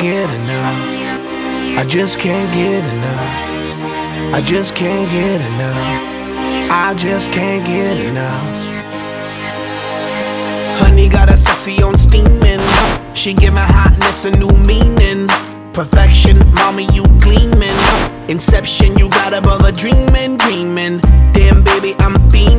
get enough. I just can't get enough. I just can't get enough. I just can't get enough. Honey got her sexy on steaming. She give my hotness a new meaning. Perfection, mommy, you gleaming. Inception, you got a brother dreaming, dreaming. Damn, baby, I'm fiending.